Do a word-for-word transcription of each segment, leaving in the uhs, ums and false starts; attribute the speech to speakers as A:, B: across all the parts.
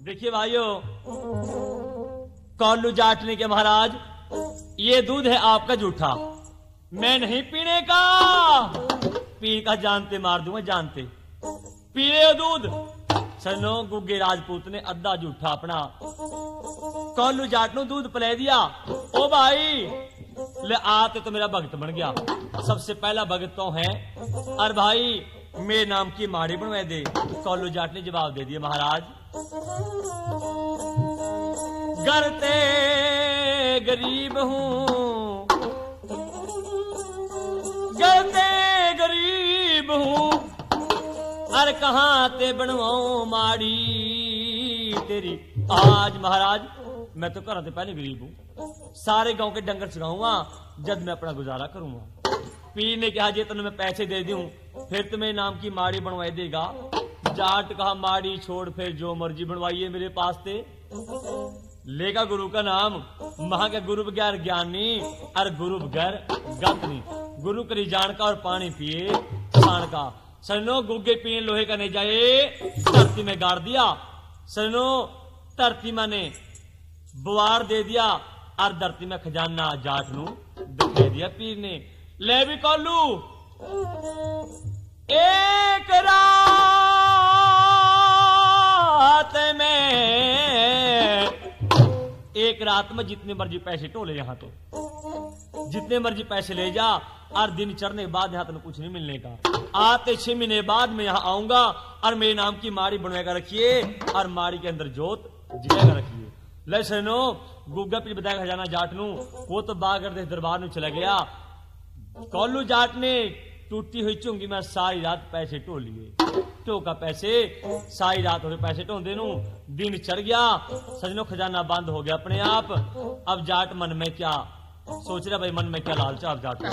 A: देखिए भाइयों, कौल्लू जाटने के महाराज, ये दूध है आपका जूठा, मैं नहीं पीने का। पी का जानते मार दूंगा, जानते पी रहे हो दूध। सनो गुग्गे राजपूत ने अद्धा जूठा अपना कौल्लू जाट नु दूध पिला दिया। ओ भाई ले आते तो मेरा भगत बन गया, सबसे पहला भगत तो है। और भाई मेरे नाम की माड़ी बनवा दे। कौल्लू जाट ने जवाब दे दिया, महाराज करते गरीब हूँ, करते गरीब हूँ, अरे कहाँ ते बनवाऊं माड़ी तेरी। आज महाराज मैं तो घर से पहले गरीब हूँ, सारे गांव के डंगर चगाऊंगा जब मैं अपना गुजारा करूंगा। पीर ने कहा जे तुमने मैं पैसे दे दूं फिर तुम्हें नाम की माड़ी बनवाई देगा। जाट कहा माड़ी छोड़ फिर जो मर्जी बनवाइए मेरे पास ते। लेगा गुरु का नाम, महा के गुरु बगैर ज्ञानी और गुरु बगैर गतनी। गुरु करी जान का और पानी पिए खान का। सनो गुग्गे पीने लोहे का नहीं जाए, धरती में गाड़ दिया। सनो धरती माने बुआर दे दिया और धरती में खजाना जाट नू दिखा दिया पीर ने। ले भी कौल्लू एक रात में, एक रात में जितने मर्जी पैसे टोले यहां तो जितने मर्जी पैसे ले जा, और दिन चढ़ने के बाद यहां तो कुछ नहीं मिलने का। आते छह महीने बाद मैं यहां आऊंगा और मेरे नाम की माड़ी बनवाकर रखिए और माड़ी के अंदर जोत जगह रखिए। ले सुनो गुग्गा पीर बताया खजाना जाट नू, वो तो बागर दे दरबार में चला गया। कौल्लू जाट ने टूटी हुई चुंगी में सारी रात पैसे टो लिए। टो का पैसे सारी रात हो पैसे ढोंदे नू दिन चढ़ गया। सजनो खजाना बंद हो गया अपने आप। अब जाट मन में क्या सोच रहा भाई, मन में क्या लालचा अब जाट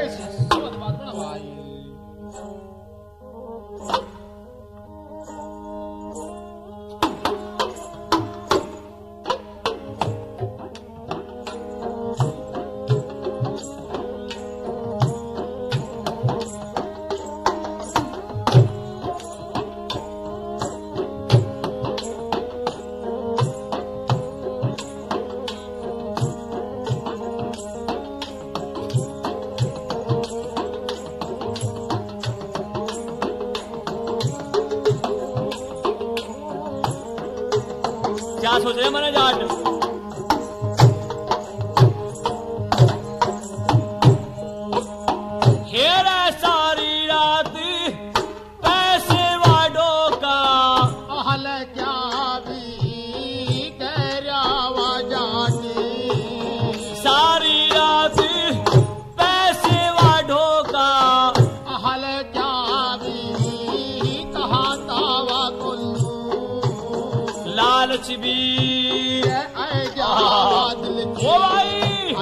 A: क्या सोच रहे मैंने जाट। हेरा सारी रात पैसे वाडो का,
B: हल क्या भी करावा जाटी।
A: सारी रात पैसे वाडो का,
B: हल क्या भी कहा तावा कुल्लू।
A: लालच भी ओ भाई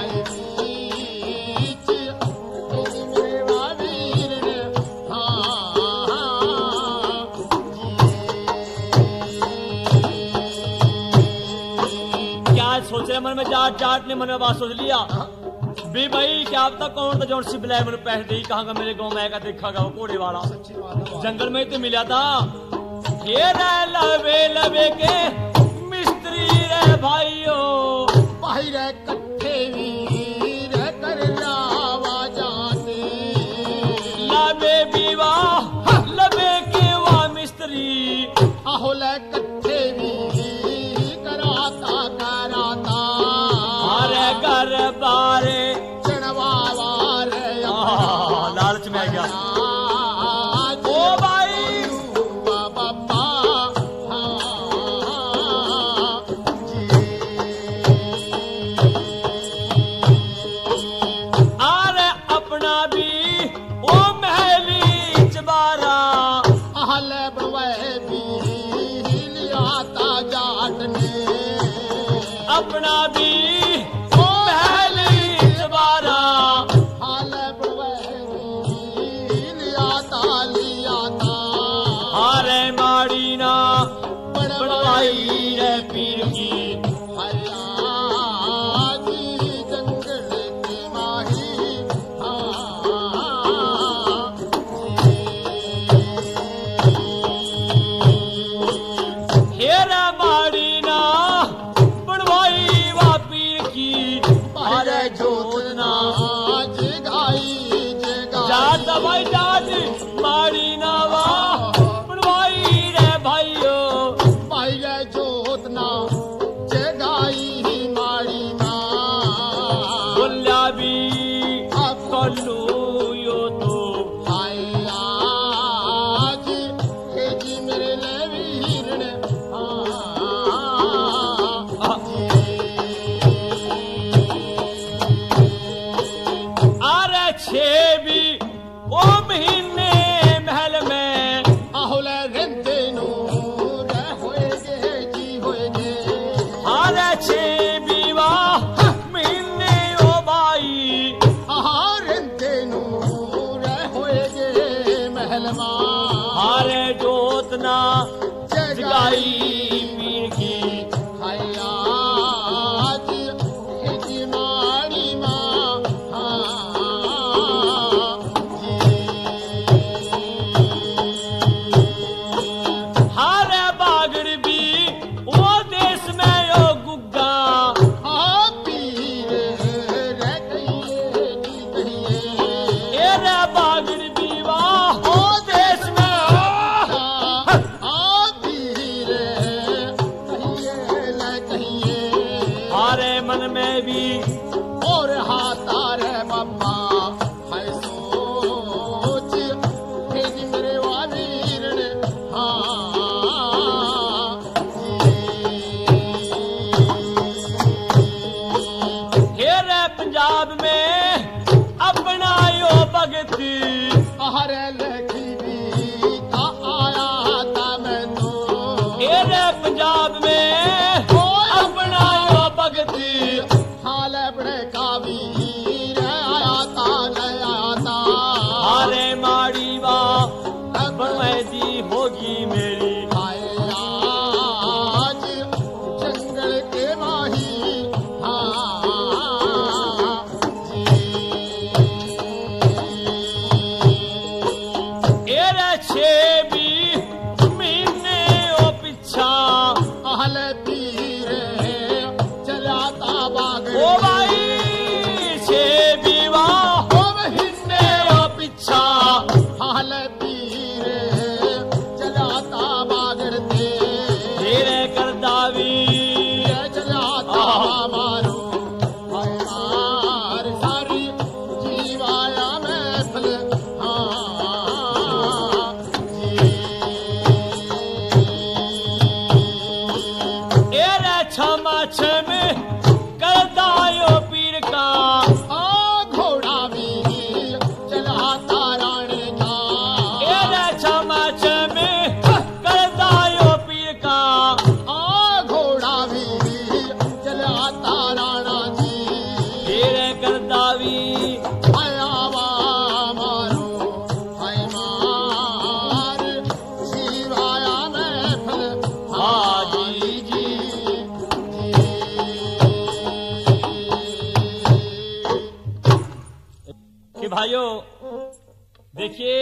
A: क्या सोच रहे मन में। जाट जाट ने मन में बात सोच लिया भी भाई क्या अब तक कौन था जो सिबलाए मैंने पैसे दी कहाँ का मेरे गाँव में आएगा देखा वो घोड़े वाला जंगल में तो मिला था। ये लवे लवे के मिस्त्री रे भाइयों,
B: भाई रे कट्ठे वीर कर रावा जाते।
A: लवे विवाह लवे के वा मिस्त्री,
B: आहोल कट्ठे वीर कराता कराता।
A: अरे घर बारे
B: चढ़वा वारे
A: लालच में आ गया। अपना भी पहली जबारा
B: हाल लियाता लियाता।
A: हारे माड़ी ना बनवाई रे पीर की।
B: हरियाजी जंगल की माही
A: हेरा माड़ी जोतना बनवाई वा पीर की
B: अरे जोतना जगाई जगाई
A: जात भाई जात मारी नावा बनवाई रे भाइयो
B: भाई जोतना जगाई मारी ना
A: बोलिया भी कल्लू यो तो
B: हाय आज हे जी मेरे ले वीरण
A: अरे छे भी ओ महीने महल में
B: आहुल रंते नूर होएगे जी होएगे
A: अरे छे भी वाह महीने ओ भाई
B: रंते नूर होएगे महलमा
A: अरे जोतना जगाई
B: जगाई
A: पीर की
B: हाय आज हे जी मारी माँ
A: हरे बागड़ भी वो देश में यो गुग्गा
B: पीर रह कहिए जी कहिए
A: ए रे बागड़ भी वाह वो देश में
B: पीर कहिए ल कहिए
A: हरे मन में भी
B: और हाथा रे मम्मा है सोच हे जी मेरे वालीरण
A: हेरे पंजाब में अपना यो भगत
B: हरे लखी भी था आया था मैं तो
A: हेरे पंजाब में अपना यो भगत
B: हाल बड़े काबीर आया था नया था
A: हरे माड़ी वा बनवैदी होगी मेरी
B: हाय आज जंगल के माही
A: हेरे छे भी महीने ओ पिछा
B: अहल पीर चलाता बाग
A: ओ भाई छे भी वाह
B: ओ महीने
A: ओ पिछा
B: अहल पीर चलाता बागड़ते
A: हेरे कर दावी
B: चलाता मारो हाय मार सारी जीवाया महफल
A: एरे क्षमा छम करदा यो पीर का
B: आ घोड़ा भी चलाता राणे का
A: एरे क्षमा छम करदा यो पीर का
B: आ घोड़ा भी चलाता राणा जी
A: हेरे कर दावी
B: हयावा मारो हाय मार शिवाया महफल
A: हाजी जी कि भाइयों देखिए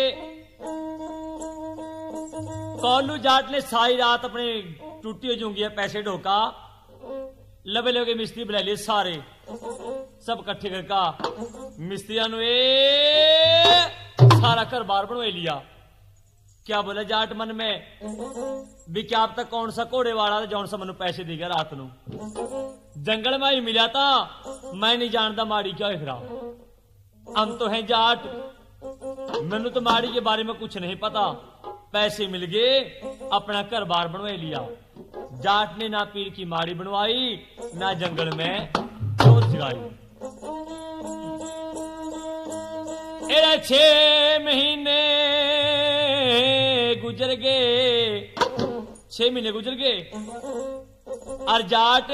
A: कौलू जाट ने सारी रात अपने टूटी हुई जूंगी पैसे ढोका लबे लबे मिस्त्री बुला लिए सारे सब इकट्ठे करका मिस्त्रिया नु ए सारा घर बार बनवा लिया क्या बोला जाट मन में भी क्या अब तक कौन सा घोड़े वाला था जौन सा मनु पैसे दी गया रात नु जंगल में ही मिला था मैं नहीं जानता माड़ी क्या है फिरा हम तो हैं जाट मैनू तो माड़ी के बारे में कुछ नहीं पता पैसे मिल गए अपना घर बार बनवा लिया जाट ने ना पीर की माड़ी बनवाई ना जंगल में जोत जगाई एरा छह महीने गुजर गए छह महीने गुजर गए और जाट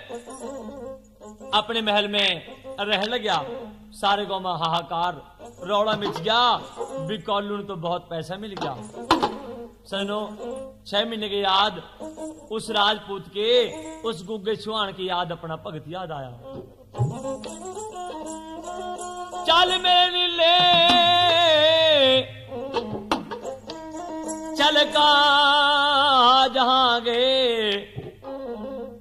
A: अपने महल में रह लग्या सारे गांव में हाहाकार रौड़ा मिच गया भी कौलू तो बहुत पैसा मिल गया सनो छह महीने के याद उस राजपूत के उस गुग्गे छुआन की याद अपना भगत याद आया चल मेरे ले चल का जहां गए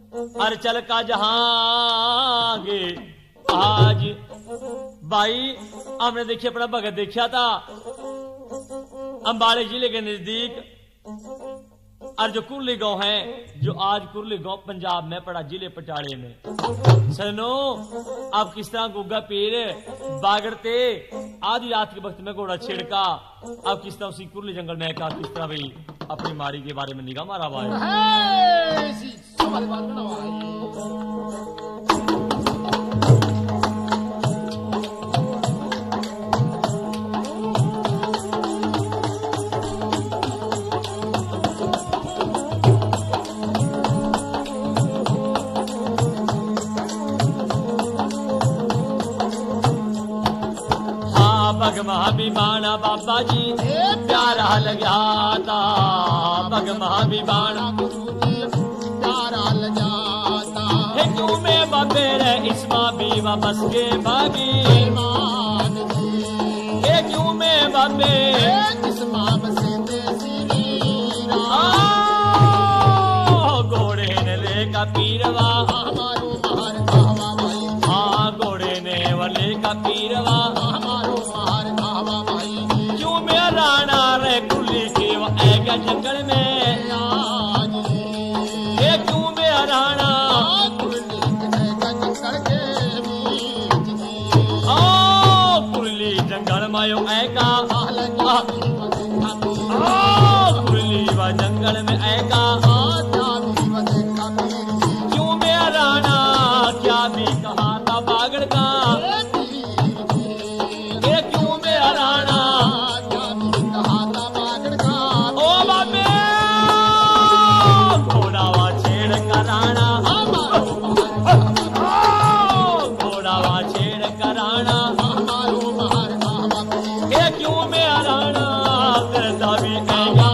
A: अरे चल का जहांगे आज भाई हमने देखिए अपना भगत देखा था अंबाड़े जिले के नजदीक और जो कुरली गांव है जो आज कुरली गांव पंजाब में पड़ा जिले पटियाले में। सनो अब किस तरह गुग्गा पीर बागड़ते आधी रात के वक्त में घोड़ा छिड़का अब किस तरह उसी कुरली जंगल में का किस तरह भाई अपनी मारी के बारे में निगाह मारा भाई। भगमा बिबाना बाबा जी प्यारा लगा था भगमा बिबाना
B: प्यारा लगाता
A: है क्यों में बाबे रे इसमा बीवा बस के भागी
B: मान जी
A: है क्यों में बाबे
B: इस माप से देसी
A: घोड़े ने ले का पीरवा
B: हमारो मार खावा भाई
A: हाँ घोड़े ने वाले का पीरवा
B: हमारो मार खावा भाई
A: क्यों में राणा रे कुली के वो ऐगा जंगल में
B: आज
A: ये क्यों में राणा कुरली जंगल मायो ऐका कुरली व जंगल में ऐका क्यों में राणा क्या भी कहा था बागड़ का ये क्यों में राणा ओ बाबे घोड़ा वा छेड़ का राणा घोड़ा वा छेड़ का राणा ये क्यों में राणा करता भी ऐगा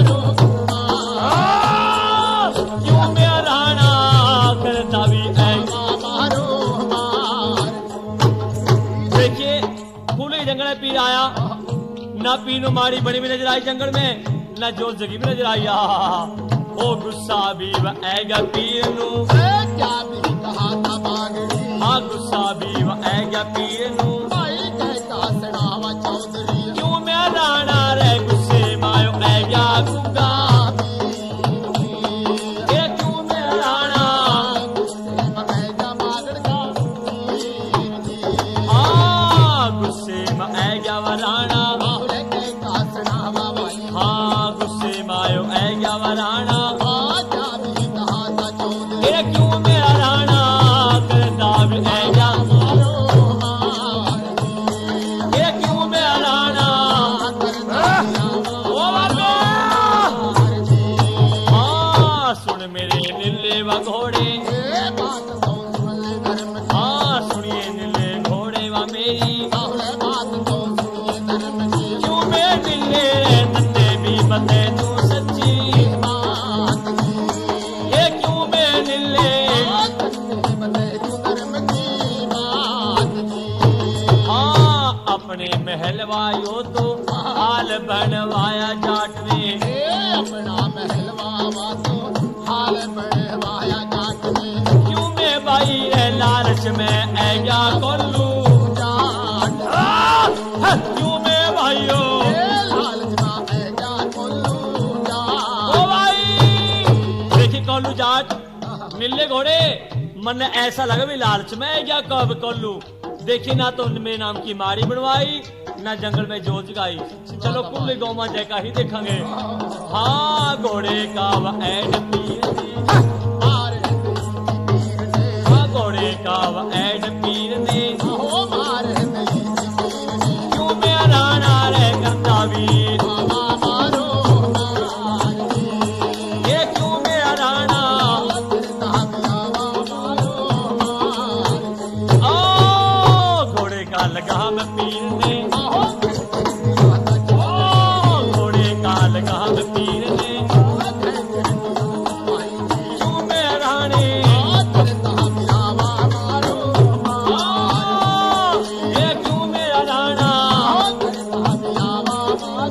A: क्यों में राणा करता भी ऐगा। देखिए खुले जंगल में पीर आया ना पीनो मारी बड़ी भी नजर आई जंगल में ना जोर जगी भी नजर आई ओ गुस्सा भी व ऐगा पीर नू
B: क्या भी कहा था बागड़ी
A: हाँ गुस्सा भी व ऐगा पीर नू
B: भाई कहता सड़ावा चौधरी
A: क्यों मैं राणा रे गुस्से मायो ऐगा गुग्गा ये क्यों मैं राणा हाँ गुस्से में ऐगा व राणा हाँ गुस्से मायो ऐगा व राणा ये क्यों मैं राणा करता भी ऐगा ये क्यों मैं राणा ओ बाबा हाँ सुन मेरे नीले व घोड़े हाँ सुनिए नीले घोड़े व मेरी क्यों मैं नीले नन्हे भी बते तू सच्ची ये क्यों मैं नीले हाँ अपने महल वायो तो हाल बनवाया जाट ने
B: अपना महलवा तो हाल बढ़वाया जाट में
A: क्यों मैं भाई रे लालच में ऐगा कोल्लू
B: जाट
A: क्यों मैं भाइयों
B: लालचना ऐजा कोल्लू जाट
A: ओ भाई देखी कोल्लू जाट मिलने घोड़े मन ऐसा लगा भी लालच में ऐगा कब कोल्लू देखी ना तो मेरे नाम की मारी बनवाई ना जंगल में जोत जगाई चलो कुल्ली गौमा जैका ही देखेंगे हाँ घोड़े का व ऐड पीर ने
B: मार
A: हाँ घोड़े का व ऐड पीर ने
B: हो मार नहीं
A: क्यों मैं राणा रे करता वीर
B: मामा मारो मार
A: ये क्यों मैं राणा ओ घोड़े का लगाम पीर ने ओ घोड़े का लगाम पीर ने क्यों मैं राणे ये क्यों मैं राणा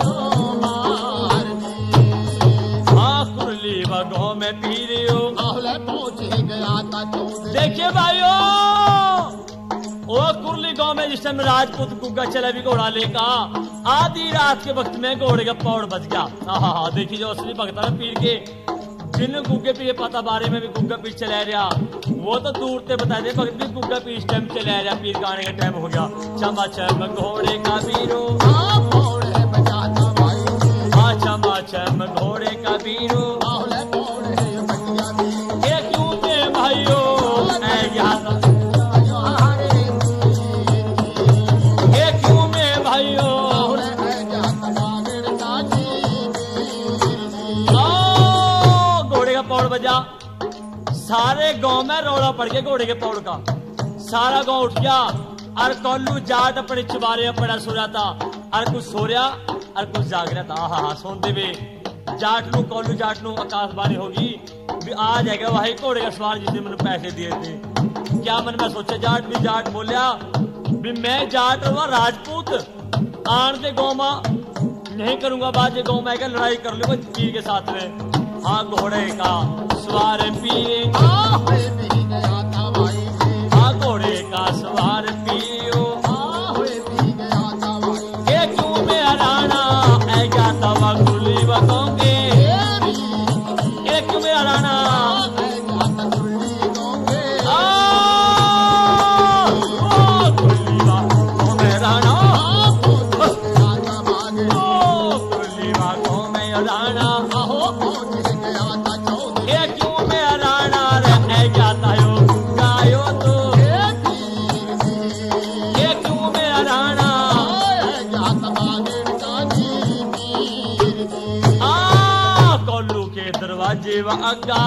A: हाँ कुरली व गाँव में पीरियो
B: पहुंच ही गया था चौधरी।
A: देखिए भाइयों, वो कुरली गांव में जिस टाइम राजपूत गुग्गा चला भी घोड़ा लेका, आधी रात के वक्त में घोड़े का पौड़ बच गया। हाँ, देखिए जो असली भगत है पीर के, जिन गुग्गे पीर पता बारे में भी गुग्गा पीर चला रहा, वो तो दूर से बता दे भगत भी गुग्गा पीर इस टाइम चला रहा, पीर गाने का टाइम हो गया। चमा चम घोड़े का पीरो,
B: हाँ घोड़े बजाता भाई,
A: हाँ चमा चम घोड़े का पीरो,
B: बाहुले घोड़े बजिया भी,
A: ये क्यों में भाइयों ऐ ज्ञाता, ये क्यों में भाइयों
B: बाहुले है जाता बागड़ का जी।
A: ओ, घोड़े का पौड़ बजा, सारे गांव में रौला पड़ गया घोड़े के पौड़ का। सारा गांव उठ गया और कोल्लू जाट अपने चुबारे में पड़ा सो रहा था, और कुछ सो रहा और कुछ जाग रहा था। हाँ हाँ सोनते हुए जाट नू कोल्लू जाट नू आकाशवाणी होगी भी आ जाएगा वही घोड़े का सवार जिसने मैंने पैसे दिए थे। क्या मन में सोचा, जाट भी जाट बोलिया भी मैं जाट हुआ राजपूत, आन दे गाँव में नहीं करूंगा बाजे गाँव में आएगा लड़ाई कर लूंगा पीर के साथ में। हाँ घोड़े का सवार पीर,
B: हाँ है भी गया था भाई,
A: हाँ घोड़े का सवार पियो,
B: हाँ है भी गया था भाई,
A: ये क्यों में हराना ऐ क्या तवा गुली बकोंगे, ये क्यों में हराना
B: हाँ है जाता गुल्ली गोंगे,
A: आ, ओ गुली बकों में हराना,
B: हाँ पहुंच गया था बागड़,
A: ओ गुली बकों में हराना,
B: आहो पहुंच गया था चौधरी।
A: ये क्यों में हराना रे ऐ क्या तायो गायो तो, ये क्यों में हराना आ कोल्लू के दरवाजे व अग्गा,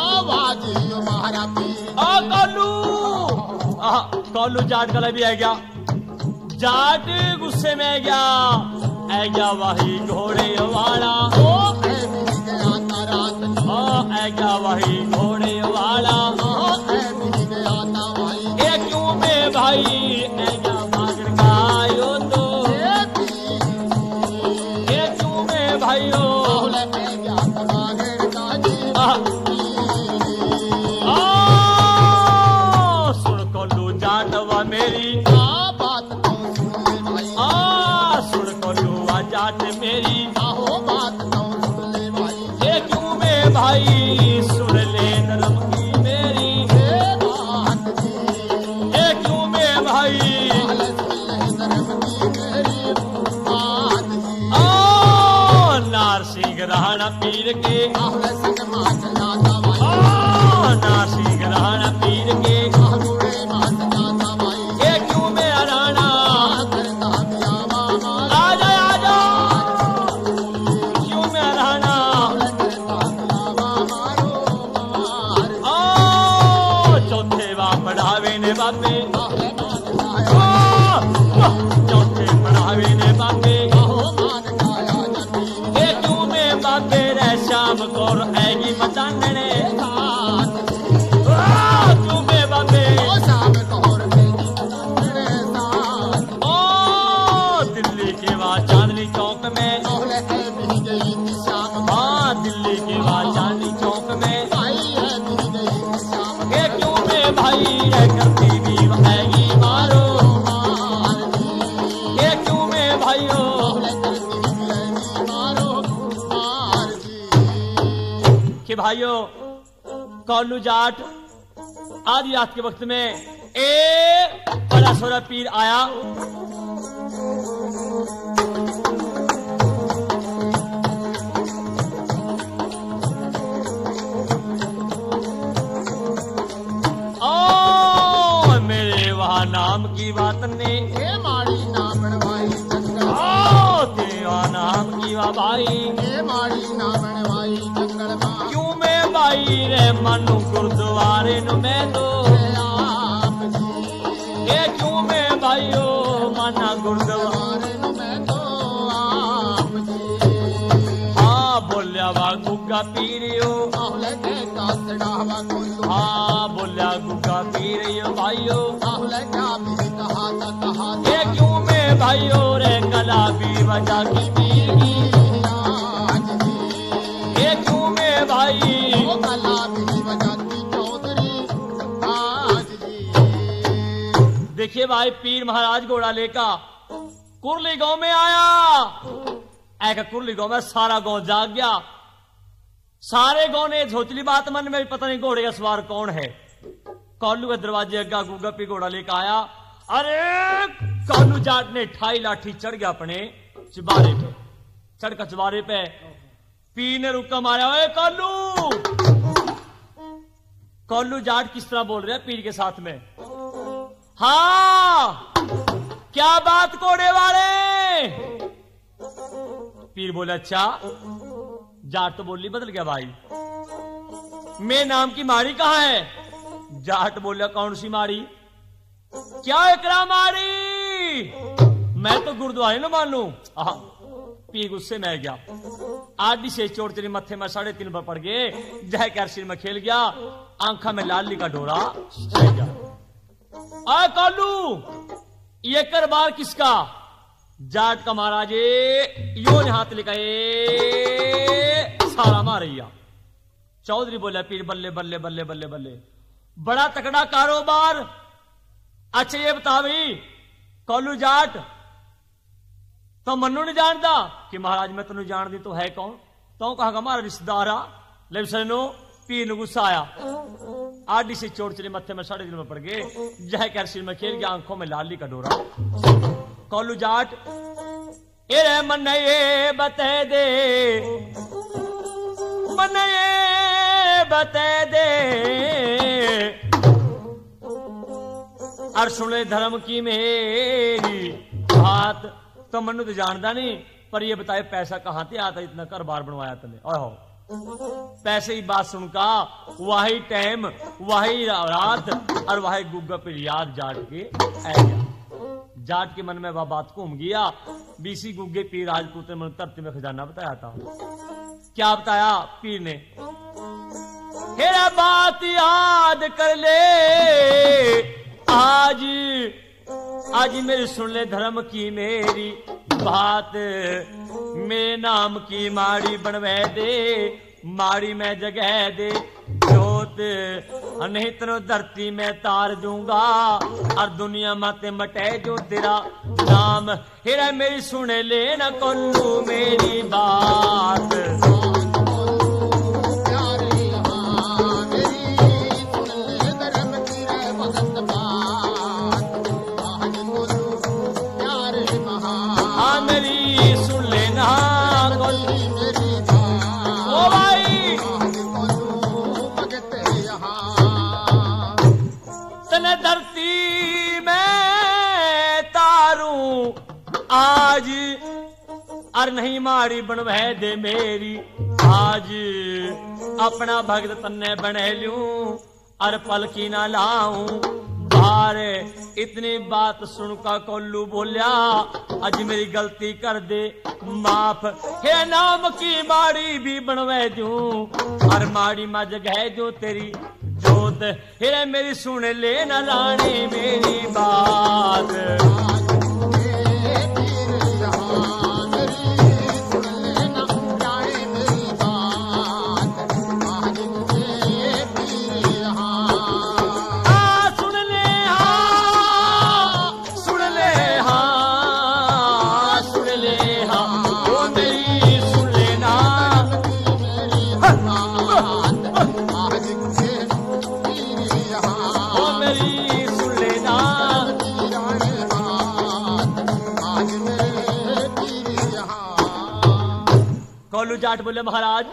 A: आ कोल्लू, आ कोल्लू जाट गला भी आ गया, जाट गुस्से में आ गया, आ गया वही घोड़े वाला, आ गया वही घोड़े वाला, ये क्यों में भाई आ गया मागड़ गायो तो, ये क्यों में भाइयों आ, सुन कोल्लू जाटवा मेरी, आ सुन कोल्लू आ जाट मेरी, ये क्यों में भाई सुन ले नरम की मेरी, ये क्यों में भाई आ नार सिंह राणा पीर के, आ नार सिंह राणा पीर के, ये क्यों में हराना आजा आजा, क्यों में हराना आ चौथे वा पढ़ावे ने बाबे, आ, चौथे पढ़ावे ने बाबे, ये क्यों में बाबे रे श्याम कौर ऐगी मचानने, आ क्यों में बाबे ओ दिल्ली के वा चांदनी चौक में, हाँ दिल्ली के वा चांदनी चौक में, ये क्यों में भाई रे करती भी वहेगी मारो, ये क्यों में भाइयों कि भाइयों कोल्लू जाट आधी रात के वक्त में ए बड़ा सोरा पीर आया, ओ मेरे वहाँ नाम की बात ने, ओ तेरा नाम की वा भाई, क्यों में भाई रे मनु गुरुद्वारे नु में दो, ये क्यों में भाइयों मना गुरुद्वारे नु में दो, हाँ बोलिया वा गुग्गा पीरियो, हाँ बोलिया गुग्गा पीरियो भाइयों, ये क्यों में भाइयों रे कला भी बजा की पीर की, ये क्यों में भाई देखिए भाई पीर महाराज घोड़ा लेकर कुरली गांव में आया। ऐसा कुरली गांव में सारा गांव जाग गया। सारे गांव ने सोचली बात मन में, पता नहीं घोड़े का सवार कौन है। कौलू के दरवाजे अग्गा गुग्गा पी घोड़ा लेकर आया। अरे कौलू जाट ने ठाई लाठी चढ़ गया अपने चबारे पे, चढ़ कर चबारे पे पीर ने रुका मारा। ओए कौलू, कौलू जाट किस तरह बोल रहे हैं पीर के साथ में। हाँ क्या बात घोड़े वाले। पीर बोले अच्छा। जाट तो बोली बदल गया भाई। मैं नाम की मारी कहां है। जाट बोला कौन सी मारी। क्या एकरा मारी, मैं तो गुरुद्वारे न मान लू। पीर गुस्से में गया। आदि से चोट तेरी मत्थे में साढ़े तीन पर पड़ गए। जय कर सिर में खेल गया। आंखा में लाली का डोरा रह गया। आ कालू ये कर बार किसका। जाट का महाराज यो ने हाथ लिखाए सारा मारिया। चौधरी बोला पीर बल्ले बल्ले बल्ले बल्ले बल्ले, बड़ा तकड़ा कारोबार। अच्छा ये बता भाई कौलू जाट तो मनु नहीं जानता कि महाराज मैं तेन जान दी तो है कौन। तो कहा हमारा रिश्तेदार आ। ले सनो पीर ने गुस्सा आया। आडी से चोट चले मत्थे में साढ़े दिन में पड़ गए। जय कर सिर में खेल गया। आंखों में लाली का डोरा। कौलू जाट ए मन ये बते दे, मन ये बते दे और सुने धर्म की मेरी बात। तो मनु तो जानता नहीं, पर ये बताए पैसा कहां से आता इतना घर बार बनवाया तने। ओहो पैसे की बात सुनका वही टाइम वही रात और वही गुग्गा पर याद जाट के आ गया। जाट के मन में वह बात घूम गया। बीसी गुग्गे पीर राजपूत ने मन धरती में खजाना बताया था। क्या बताया पीर ने। हेरा बात याद कर ले आज, आज मेरी सुन ले धर्म की मेरी बात। मेरे नाम की माड़ी बनवे दे, माड़ी में जगह दे जोत। नहीं तो धरती में तार दूंगा और दुनिया माते मटे जो तेरा नाम। हेरा मेरी सुन ले न कोल्लू मेरी बात। धरती में तारू आज और नहीं मारी बनवे दे मेरी आज। अपना भगत तन्ने बने लूं और पलकी ना लाऊं बाहर। इतनी बात सुनका कोल्लू बोलिया आज मेरी गलती कर दे माफ। हे नाम की माड़ी भी बनवे दूं और माड़ी मा जगह जो तेरी जोत। हे मेरी सुन ले न रानी मेरी बात। कौलू जाट बोले महाराज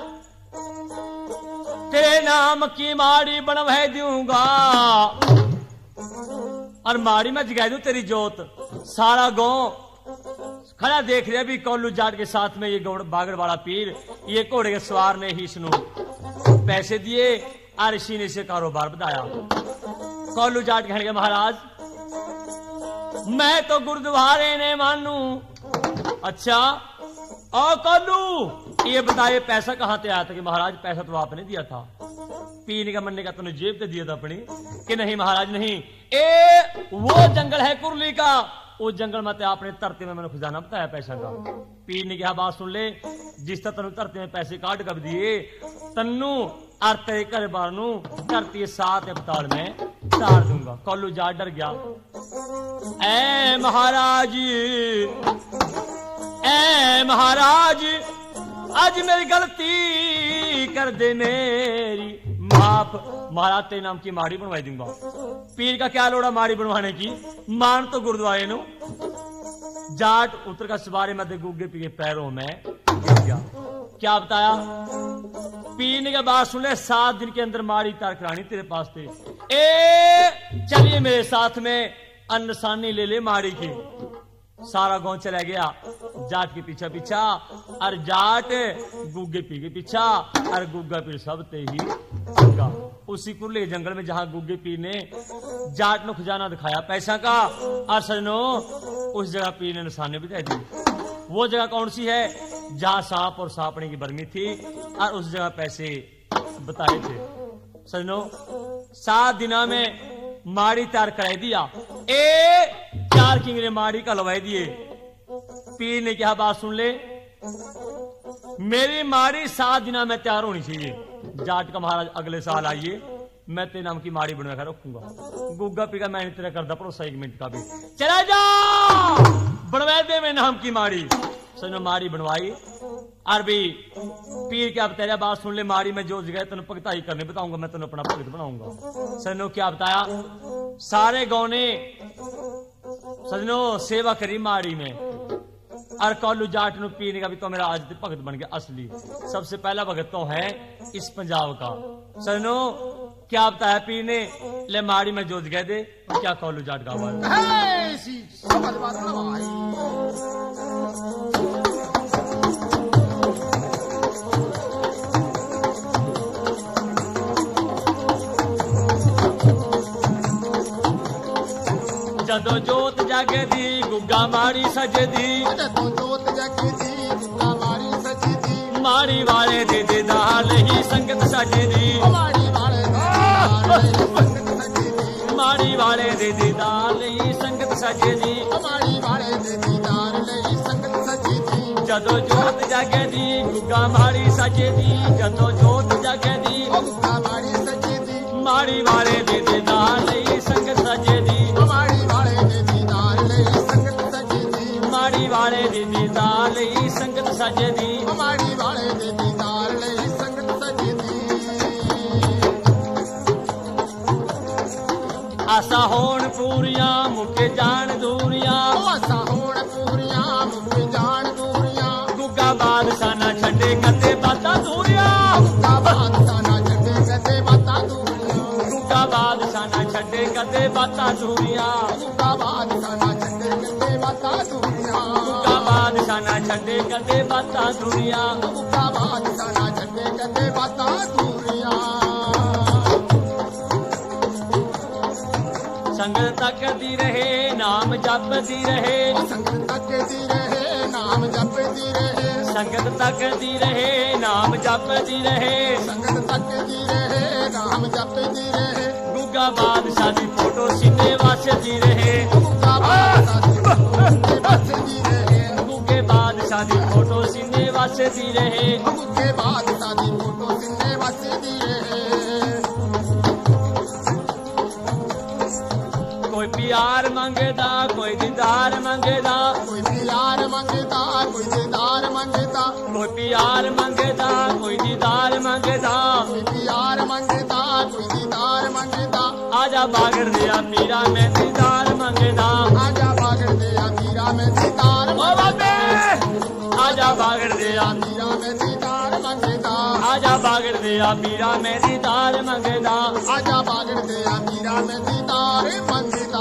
A: तेरे नाम की माड़ी बनवा दूंगा और माड़ी में जगा दूं तेरी जोत। सारा गांव खड़ा देख रहे भी कौलू जाट के साथ में ये बागड़ वाला पीर ये घोड़े के सवार ने ही इसनू पैसे दिए और इसी ने इसे कारोबार बताया। कौलू जाट कहने के महाराज मैं तो गुरुद्वारे ने मानू। अच्छा और कौलू ये बताइए पैसा कहां से आया था। कि महाराज पैसा तो आपने दिया था। पीने का मनने का तूने जेब से दिया था अपनी। कि नहीं महाराज नहीं, ए वो जंगल है कुरली का, उस जंगल में आपने धरती में मैंने खजाना बताया पैसा का। पीर ने कहा बात सुन ले जिस तरह तनु धरती में पैसे काट कर दिए तन्नू और तेरे घर बार नू धरती सात अवतार में तार दूंगा। कौलू जाट डर गया। ऐ महाराज, ऐ महाराज, आज मेरी गलती कर दे मेरी माफ। महाराज तेरे नाम की माड़ी बनवाई दूंगा। पीर का क्या लोड़ा माड़ी बनवाने की, मान तो गुरुद्वारे नु। जाट उतर का सवारे मध्य गुग्गे पी के पैरों में गिर गया। क्या बताया? पीने के बाद सुन ले, सात दिन के अंदर माड़ी तार करानी तेरे पास थे। ए चलिए मेरे साथ में अन्नसानी ले ले माड़ी की। सारा गांव चला गया जाट के पीछा पीछा, और जाट गुग्गे पी के पीछा, और गुग्गा पीर सब ते ही गुग्गा। उसी कुरले जंगल में जहां गुग्गे पीर ने जाट ने खजाना दिखाया पैसा का, और सजनो उस जगह पीर ने निशाने भी दे दी। वो जगह कौन सी है? जहां सांप और सांपने की बर्मी थी, और उस जगह पैसे बताए थे। सजनो सात दिना में माड़ी तैयार कराई दिया। ए चार किंगरे माड़ी का लवाई दिए। पीर ने क्या बात सुन ले, मेरी माड़ी सात दिना में तैयार होनी चाहिए। जाट का महाराज अगले साल आइए, मैं तेरे नाम की माड़ी बनवा कर रखूंगा। गुग्गा पी का मैंने तेरा करदा भरोसा एक मिनट का भी। चला जा बनवा दे मेरे नाम की माड़ी। सनो माड़ी बनवाई, और भी पीर क्या तेरा बात सुन ले, माड़ी में जो जगह तेन भगताई करने बताऊंगा, मैं तेन अपना भगत बनाऊंगा। सनो क्या बताया? सारे गांव ने सजनो सेवा करी माड़ी में, और कौलू जाट नु पीर का भी तो मेरा आज भगत बन गया असली। सबसे पहला भगत तो है इस पंजाब का। सजनो क्या बताया पीर ने? ले माड़ी में जो जगह दे, क्या कौलू जाट का जदों जोत जगदी गुग्गा माड़ी सजदी,
B: जदों जोत जगदी गुग्गा माड़ी सजदी,
A: माड़ी वाले दे दे दाल ही संगत सजदी,
B: माड़ी वाले संगत सजदी,
A: माड़ी वाले दे दे दाल ही संगत सजदी,
B: माड़ी वाले दे दे दाल ही संगत सजदी।
A: जदों जोत जगदी गुग्गा माड़ी सजदी, जदों जोत जगदी
B: गुग्गा माड़ी सजदी,
A: माड़ी वाले दे दे दाल ही संगत सजदी,
B: माड़ी वाले दे दे दाल ही संगत सजदी,
A: माड़ी वाले दे दे दाल ही संगत सजदी,
B: माड़ी वाले दे दे दाल ही संगत सजदी।
A: आसा होण पूरियां मुके जान दूरियां,
B: आसा होण पूरियां मुके जान दूरियां,
A: गुग्गा बादशाह ना छड्डे कते बातां दूरियां,
B: गुग्गा बादशाह ना छड्डे कते बातां दूरियां,
A: गुग्गा बादशाह ना छड्डे कते बातां दूरियां,
B: गुग्गा बादशाह ना छड्डे कते बातां दूरियां,
A: गुग्गा बादशाह ना छड्डे कते बातां दूरियां,
B: गुग्गा बादशाह ना छड्डे कते बातां दूरियां।
A: संगत तकदी रहे नाम जपदी रहे,
B: संगत तकदी रहे नाम जपदी रहे,
A: संगत तकदी रहे नाम जपदी रहे,
B: संगत तकदी रहे नाम जपदी रहे,
A: गुग्गा बादशाह दी फोटो सीने वासदी रहे,
B: गुग्गा बादशाह दी फोटो वासदी रहे,
A: गुग्गे बादशाह दी फोटो सीने वासदी रहे,
B: गुग्गे बादशाह दी फोटो सीने वासदी रहे।
A: कोई प्यार मंगदा कोई दीदार मंगदा,
B: कोई प्यार मंगदा कोई दीदार मंगदा,
A: कोई प्यार मंगदा कोई दीदार मंगदा,
B: कोई प्यार मंगदा कोई दीदार मंगदा,
A: आजा बागड़ दिया पीरा में दीदार मंगदा,
B: आजा बागड़ दिया पीरा में दीदार
A: मंगदा, आजा बागड़ दिया
B: पीरा में दीदार मंगदा,
A: आजा बागड़ दिया पीरा में दीदार मंगदा,
B: आजा बागड़ दिया पीरा में दीदार मंगदा।